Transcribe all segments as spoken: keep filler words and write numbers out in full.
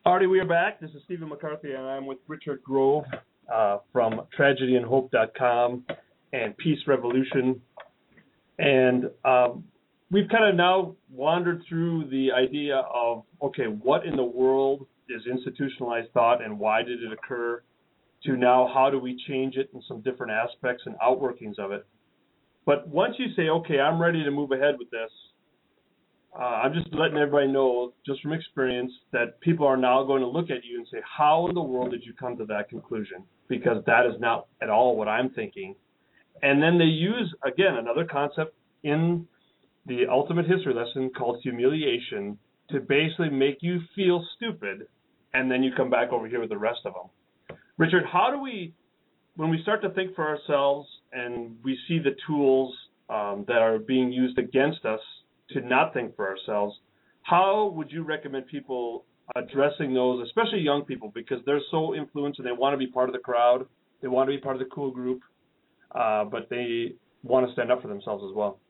Artie, we are back. This is Stephen McCarthy, and I'm with Richard Grove uh, from tragedy and hope dot com and Peace Revolution. And um, we've kind of now wandered through the idea of, okay, what in the world is institutionalized thought and why did it occur, to now how do we change it in some different aspects and outworkings of it. But once you say, okay, I'm ready to move ahead with this, uh, I'm just letting everybody know, just from experience, that people are now going to look at you and say, how in the world did you come to that conclusion? Because that is not at all what I'm thinking. And then they use, again, another concept in the ultimate history lesson called humiliation to basically make you feel stupid, and then you come back over here with the rest of them. Richard, how do we, when we start to think for ourselves and we see the tools um, that are being used against us to not think for ourselves, how would you recommend people addressing those, especially young people, because they're so influenced and they want to be part of the crowd, they want to be part of the cool group, uh, but they want to stand up for themselves as well?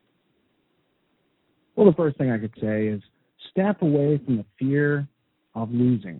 Well, the first thing I could say is step away from the fear of losing.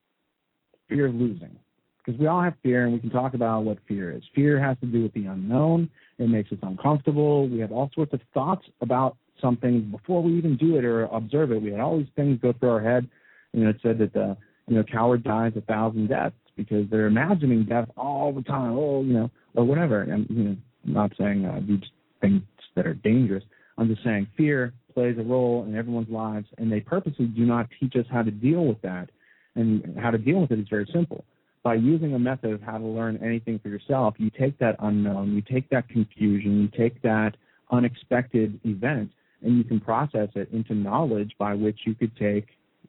Fear of losing. Because we all have fear, and we can talk about what fear is. Fear has to do with the unknown. It makes us uncomfortable. We have all sorts of thoughts about something before we even do it or observe it. We had all these things go through our head. You know, it said that the you know coward dies a thousand deaths because they're imagining death all the time. Oh, you know, or whatever. And you know, I'm not saying uh, these things that are dangerous. I'm just saying fear plays a role in everyone's lives, and they purposely do not teach us how to deal with that. And how to deal with it is very simple. By using a method of how to learn anything for yourself, you take that unknown, you take that confusion, you take that unexpected event, and you can process it into knowledge by which you could take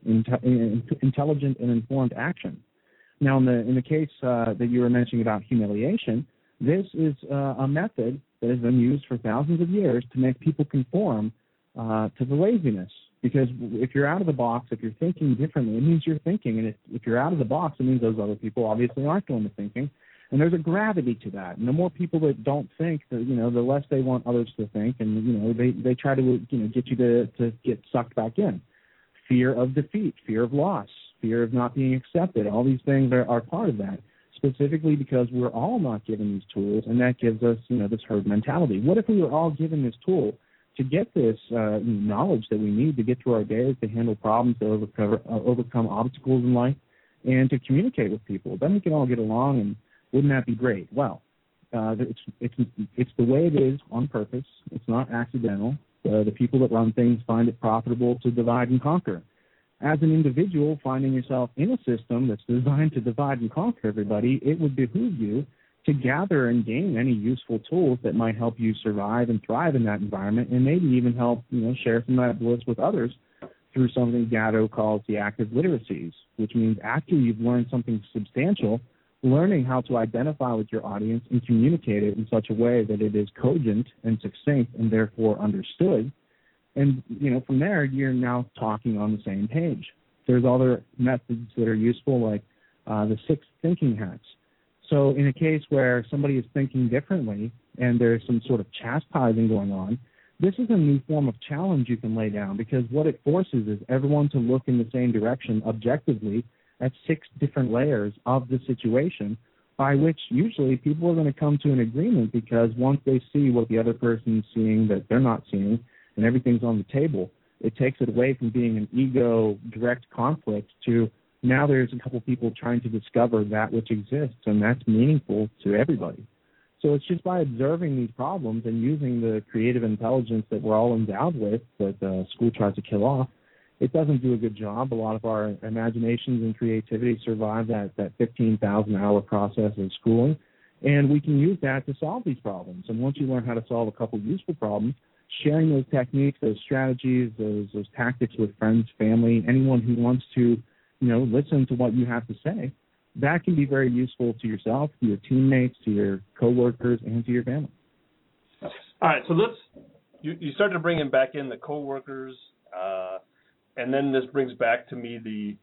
inte- intelligent and informed action. Now, in the in the case uh, that you were mentioning about humiliation, this is uh, a method that has been used for thousands of years to make people conform uh, to the laziness. Because if you're out of the box, if you're thinking differently, it means you're thinking. And if, if you're out of the box, it means those other people obviously aren't doing the thinking. And there's a gravity to that. And the more people that don't think, the, you know, the less they want others to think. And, you know, they, they try to, you know, get you to, to get sucked back in. Fear of defeat, fear of loss, fear of not being accepted. All these things are, are part of that, specifically because we're all not given these tools, and that gives us, you know, this herd mentality. What if we were all given this tool to get this uh, knowledge that we need to get through our days, to handle problems, to overcome, uh, overcome obstacles in life, and to communicate with people? Then we can all get along, and wouldn't that be great? Well, uh, it's, it's, it's the way it is on purpose. It's not accidental. Uh, the people that run things find it profitable to divide and conquer. As an individual finding yourself in a system that's designed to divide and conquer everybody, it would behoove you to gather and gain any useful tools that might help you survive and thrive in that environment, and maybe even help, you know, share some of that bliss with others through something Gatto calls the active literacies, which means after you've learned something substantial, learning how to identify with your audience and communicate it in such a way that it is cogent and succinct and therefore understood. And, you know, from there, you're now talking on the same page. There's other methods that are useful, like uh, the six thinking hats. So in a case where somebody is thinking differently and there's some sort of chastising going on, this is a new form of challenge you can lay down, because what it forces is everyone to look in the same direction objectively at six different layers of the situation, by which usually people are going to come to an agreement, because once they see what the other person is seeing that they're not seeing and everything's on the table, it takes it away from being an ego direct conflict to now there's a couple people trying to discover that which exists, and that's meaningful to everybody. So it's just by observing these problems and using the creative intelligence that we're all endowed with, that uh, school tries to kill off. It doesn't do a good job. A lot of our imaginations and creativity survive that, that fifteen thousand hour process of schooling, and we can use that to solve these problems. And once you learn how to solve a couple useful problems, sharing those techniques, those strategies, those, those tactics with friends, family, anyone who wants to, you know, listen to what you have to say, that can be very useful to yourself, to your teammates, to your coworkers, and to your family. All right, so let's, you, you started bringing back in the coworkers, uh, and then this brings back to me the,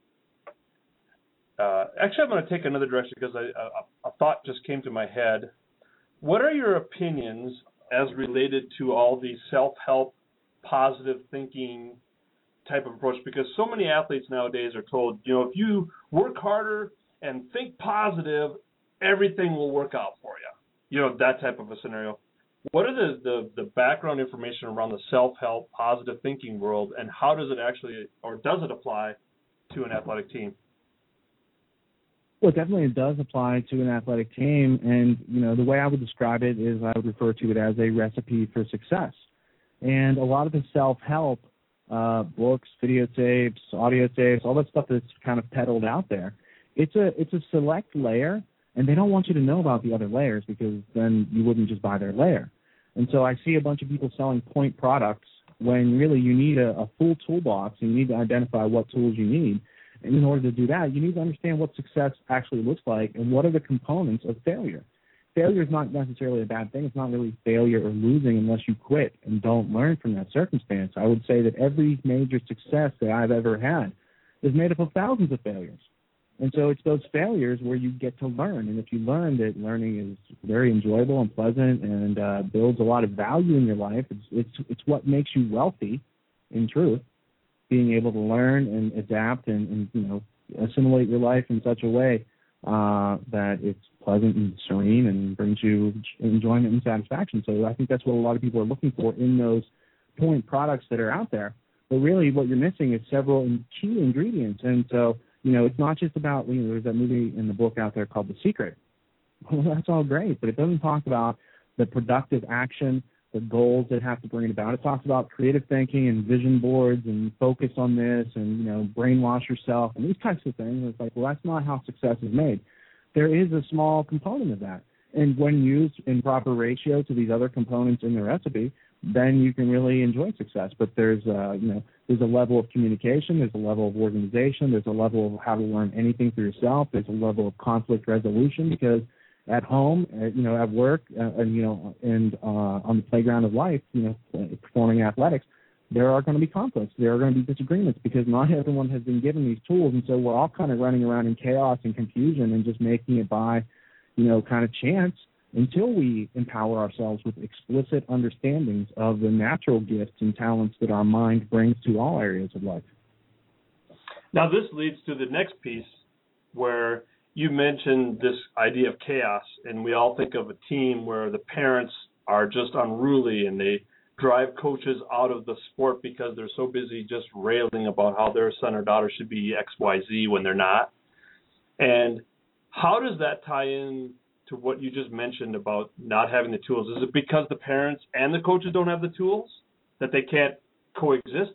uh, actually I'm going to take another direction because I, a, a thought just came to my head. What are your opinions as related to all these self-help, positive thinking type of approach, because so many athletes nowadays are told, you know, if you work harder and think positive, everything will work out for you. You know, that type of a scenario. What are the, the, the background information around the self-help, positive thinking world, and how does it actually, or does it apply to an athletic team? Well, definitely it does apply to an athletic team. And, you know, the way I would describe it is I would refer to it as a recipe for success. And a lot of the self-help uh, books, videotapes, audio tapes, all that stuff that's kind of peddled out there, it's a it's a select layer, and they don't want you to know about the other layers because then you wouldn't just buy their layer. And so I see a bunch of people selling point products when really you need a, a full toolbox, and you need to identify what tools you need. And in order to do that, you need to understand what success actually looks like and what are the components of failure. Failure is not necessarily a bad thing. It's not really failure or losing unless you quit and don't learn from that circumstance. I would say that every major success that I've ever had is made up of thousands of failures. And so it's those failures where you get to learn. And if you learn that learning is very enjoyable and pleasant and uh, builds a lot of value in your life, it's, it's, it's what makes you wealthy, in truth, being able to learn and adapt and, and you know, assimilate your life in such a way uh, that it's pleasant and serene and brings you enjoyment and satisfaction. So I think that's what a lot of people are looking for in those point products that are out there. But really what you're missing is several key ingredients. And so, you know, it's not just about, you know, there's that movie in the book out there called The Secret. Well, that's all great, but it doesn't talk about the productive action, the goals that have to bring it about. It talks about creative thinking and vision boards and focus on this and, you know, brainwash yourself and these types of things. It's like, well, that's not how success is made. There is a small component of that. And when used in proper ratio to these other components in the recipe, then you can really enjoy success. But there's, uh, you know, there's a level of communication, there's a level of organization, there's a level of how to learn anything for yourself, there's a level of conflict resolution, because at home, at, you know, at work, uh, and, you know, and uh, on the playground of life, you know, performing athletics, there are going to be conflicts. There are going to be disagreements because not everyone has been given these tools. And so we're all kind of running around in chaos and confusion and just making it by, you know, kind of chance until we empower ourselves with explicit understandings of the natural gifts and talents that our mind brings to all areas of life. Now, this leads to the next piece where you mentioned this idea of chaos, and we all think of a team where the parents are just unruly and they drive coaches out of the sport because they're so busy just railing about how their son or daughter should be X Y Z when they're not. And how does that tie in to what you just mentioned about not having the tools? Is it because the parents and the coaches don't have the tools that they can't coexist?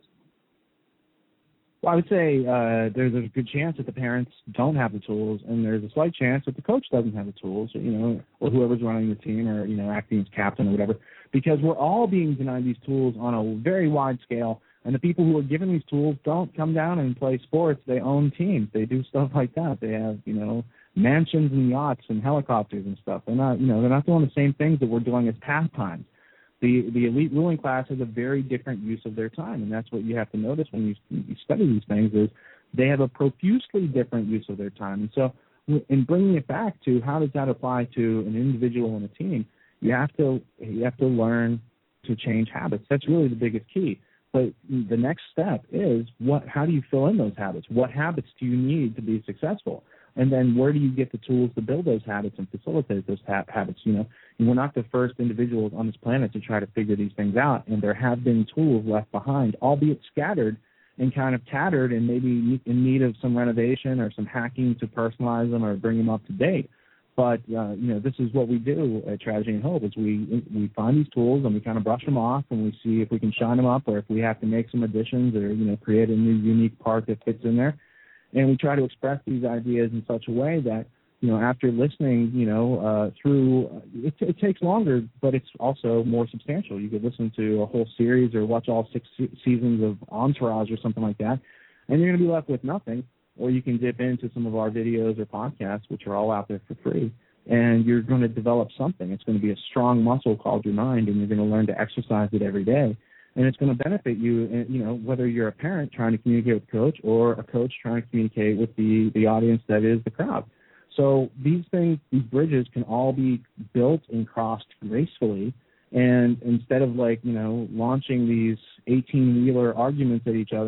Well, I would say uh, there's a good chance that the parents don't have the tools, and there's a slight chance that the coach doesn't have the tools, or, you know, or whoever's running the team, or, you know, acting as captain or whatever, because we're all being denied these tools on a very wide scale. And the people who are given these tools don't come down and play sports. They own teams. They do stuff like that. They have, you know, mansions and yachts and helicopters and stuff. They're not, you know, they're not doing the same things that we're doing as pastimes. The the elite ruling class has a very different use of their time, and that's what you have to notice when you, you study these things is they have a profusely different use of their time. And so in bringing it back to how does that apply to an individual and a team, you have to you have to learn to change habits. That's really the biggest key. But the next step is what? How do you fill in those habits? What habits do you need to be successful? And then where do you get the tools to build those habits and facilitate those ha- habits? You know, we're not the first individuals on this planet to try to figure these things out, and there have been tools left behind, albeit scattered and kind of tattered and maybe in need of some renovation or some hacking to personalize them or bring them up to date. But, uh, you know, this is what we do at Tragedy and Hope is we we find these tools and we kind of brush them off and we see if we can shine them up or if we have to make some additions or, you know, create a new unique part that fits in there. And we try to express these ideas in such a way that, you know, after listening, you know, uh, through, uh, it, it takes longer, but it's also more substantial. You could listen to a whole series or watch all six se- seasons of Entourage or something like that, and you're going to be left with nothing. Or you can dip into some of our videos or podcasts, which are all out there for free, and you're going to develop something. It's going to be a strong muscle called your mind, and you're going to learn to exercise it every day. And it's going to benefit you, you know, whether you're a parent trying to communicate with the coach or a coach trying to communicate with the, the audience that is the crowd. So these things, these bridges can all be built and crossed gracefully. And instead of like, you know, launching these eighteen-wheeler arguments at each other,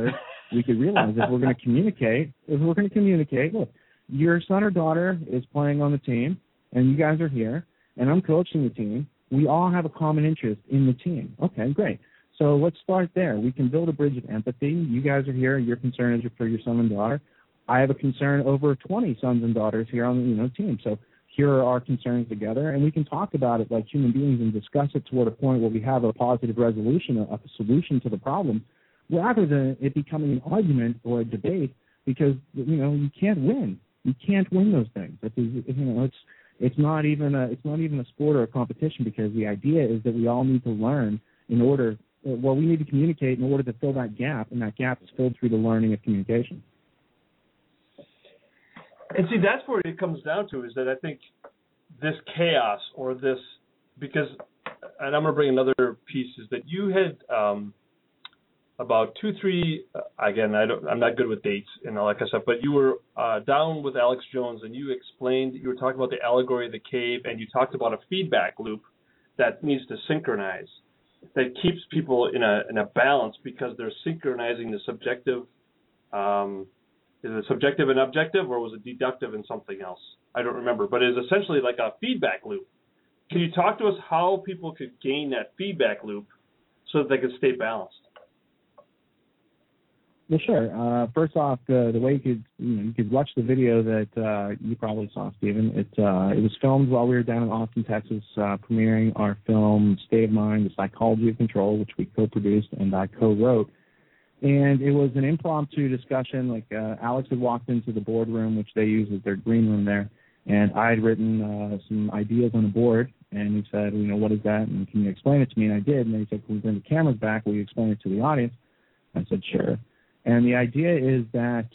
we could realize if we're going to communicate, if we're going to communicate, look, your son or daughter is playing on the team, and you guys are here, and I'm coaching the team. We all have a common interest in the team. Okay, great. So let's start there. We can build a bridge of empathy. You guys are here. Your concern is for your son and daughter. I have a concern over twenty sons and daughters here on the you know team. So here are our concerns together, and we can talk about it like human beings and discuss it toward a point where we have a positive resolution, a, a solution to the problem, rather than it becoming an argument or a debate, because you know you can't win. You can't win those things. It's, you know, it's it's not even a it's not even a sport or a competition, because the idea is that we all need to learn in order. Well, we need to communicate in order to fill that gap, and that gap is filled through the learning of communication. And see, that's where it comes down to, is that I think this chaos or this, because, and I'm going to bring another piece, is that you had um, about two, three, uh, again, I don't, I'm not good with dates and all that kind of stuff, but you were uh, down with Alex Jones, and you explained, you were talking about the allegory of the cave, and you talked about a feedback loop that needs to synchronize, that keeps people in a in a balance, because they're synchronizing the subjective. Um, is it subjective and objective, or was it deductive and something else? I don't remember, but it's essentially like a feedback loop. Can you talk to us how people could gain that feedback loop so that they could stay balanced? Well, sure. Uh, first off, the the way you could you, know, you could watch the video that uh, you probably saw, Stephen. It uh, it was filmed while we were down in Austin, Texas, uh, premiering our film State of Mind: The Psychology of Control, which we co-produced and I co-wrote. And it was an impromptu discussion. Like uh, Alex had walked into the boardroom, which they use as their green room there, and I had written uh, some ideas on the board. And he said, you know, what is that? And can you explain it to me? And I did. And then he said, can we bring the cameras back? Will you explain it to the audience? I said, sure. And the idea is that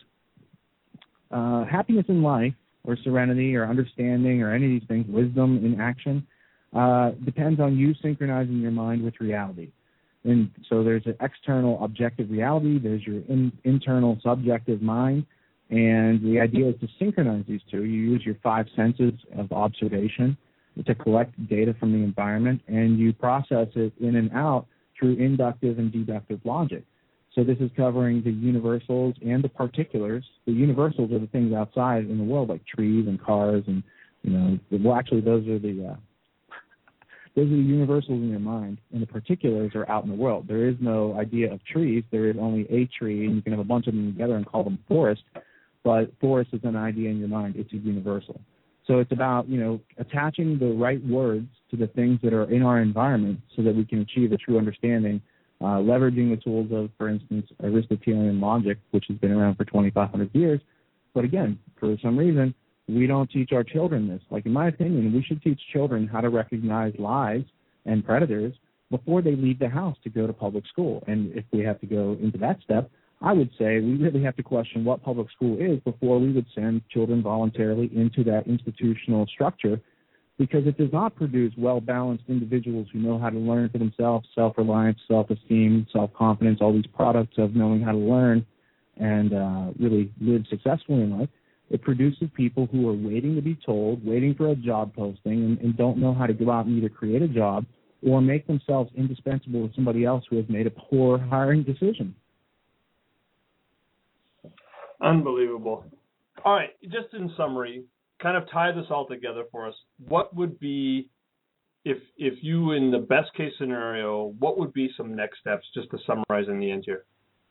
uh, happiness in life, or serenity, or understanding, or any of these things, wisdom in action, uh, depends on you synchronizing your mind with reality. And so there's an external objective reality, there's your in, internal subjective mind, and the idea is to synchronize these two. You use your five senses of observation to collect data from the environment, and you process it in and out through inductive and deductive logic. So this is covering the universals and the particulars. The universals are the things outside in the world, like trees and cars, and you know, well, actually, those are the uh, those are the universals in your mind, and the particulars are out in the world. There is no idea of trees. There is only a tree, and you can have a bunch of them together and call them forest. But forest is an idea in your mind. It's a universal. So it's about, you know, attaching the right words to the things that are in our environment so that we can achieve a true understanding. Uh, leveraging the tools of, for instance, Aristotelian logic, which has been around for twenty-five hundred years. But again, for some reason, we don't teach our children this. Like, in my opinion, we should teach children how to recognize lies and predators before they leave the house to go to public school. And if we have to go into that step, I would say we really have to question what public school is before we would send children voluntarily into that institutional structure, because it does not produce well-balanced individuals who know how to learn for themselves, self-reliance, self-esteem, self-confidence, all these products of knowing how to learn and uh, really live successfully in life. It produces people who are waiting to be told, waiting for a job posting, and, and don't know how to go out and either create a job or make themselves indispensable to somebody else who has made a poor hiring decision. Unbelievable. All right, just in summary, kind of tie this all together for us. What would be, if if you, in the best case scenario, what would be some next steps, just to summarize in the end here?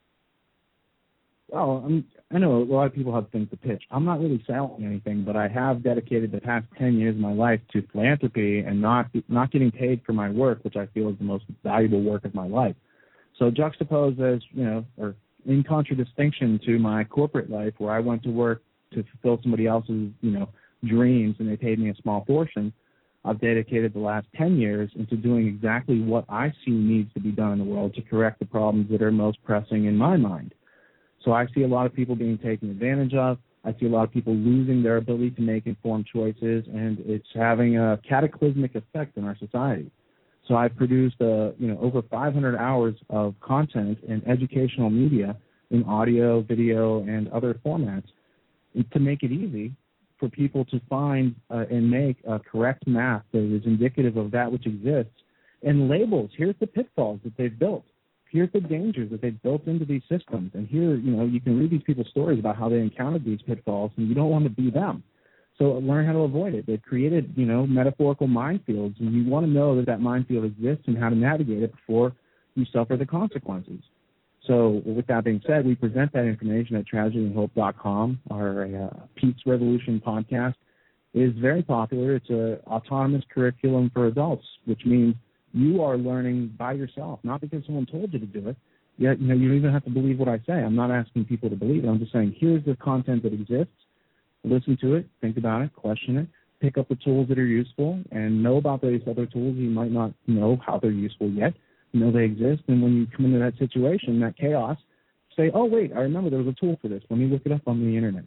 Well, I'm, I know a lot of people have things to pitch. I'm not really selling anything, but I have dedicated the past ten years of my life to philanthropy and not not getting paid for my work, which I feel is the most valuable work of my life. So juxtaposed as, you know, or in contradistinction to my corporate life where I went to work to fulfill somebody else's, you know, dreams and they paid me a small portion, I've dedicated the last ten years into doing exactly what I see needs to be done in the world to correct the problems that are most pressing in my mind. So I see a lot of people being taken advantage of. I see a lot of people losing their ability to make informed choices, and it's having a cataclysmic effect in our society. So I've produced, uh, you know, over five hundred hours of content in educational media in audio, video, and other formats to make it easy for people to find uh, and make a correct map that is indicative of that which exists, and labels. Here's the pitfalls that they've built. here's the dangers that they've built into these systems. And here, you know, you can read these people's stories about how they encountered these pitfalls, and you don't want to be them. So learn how to avoid it. They've created, you know, metaphorical minefields, and you want to know that that minefield exists and how to navigate it before you suffer the consequences. So with that being said, we present that information at tragedy and hope dot com. Our uh, Pete's Revolution podcast is very popular. It's an autonomous curriculum for adults, which means you are learning by yourself, not because someone told you to do it. Yet, you know, you don't even have to believe what I say. I'm not asking people to believe it. I'm just saying, here's the content that exists. Listen to it, think about it, question it, pick up the tools that are useful, and know about these other tools. You might not know how they're useful yet. You know they exist, and when you come into that situation, that chaos, say, oh, wait, I remember there was a tool for this. Let me look it up on the Internet.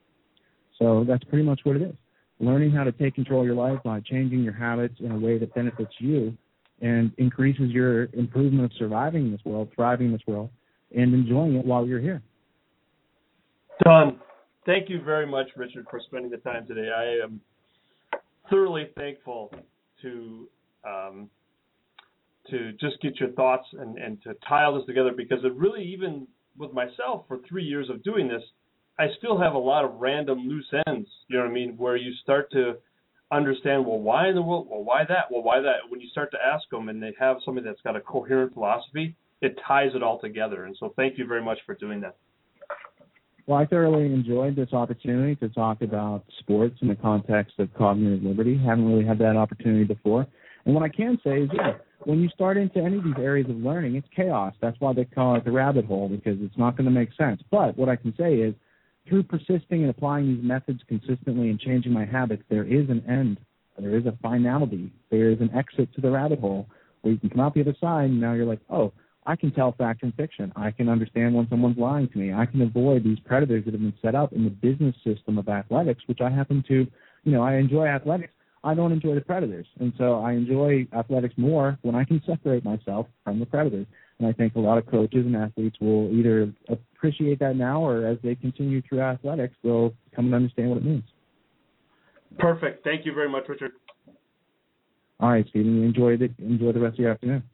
So that's pretty much what it is. Learning how to take control of your life by changing your habits in a way that benefits you and increases your improvement of surviving in this world, thriving in this world, and enjoying it while you're here. Done. Thank you very much, Richard, for spending the time today. I am thoroughly thankful to um, to just get your thoughts and, and to tie all this together, because it really, even with myself for three years of doing this, I still have a lot of random loose ends, you know what I mean, where you start to understand, well, why in the world, well, why that, well, why that? When you start to ask them and they have somebody that's got a coherent philosophy, it ties it all together. And so thank you very much for doing that. Well, I thoroughly enjoyed this opportunity to talk about sports in the context of cognitive liberty. Haven't really had that opportunity before. And what I can say is, yeah, when you start into any of these areas of learning, it's chaos. That's why they call it the rabbit hole, because it's not going to make sense. But what I can say is, through persisting and applying these methods consistently and changing my habits, there is an end. There is a finality. There is an exit to the rabbit hole where you can come out the other side, and now you're like, oh, I can tell fact from fiction. I can understand when someone's lying to me. I can avoid these predators that have been set up in the business system of athletics, which I happen to, you know, I enjoy athletics. I don't enjoy the predators. And so I enjoy athletics more when I can separate myself from the predators. And I think a lot of coaches and athletes will either appreciate that now, or as they continue through athletics, they'll come and understand what it means. Perfect. Thank you very much, Richard. All right, Stephen. Enjoy the, enjoy the rest of your afternoon.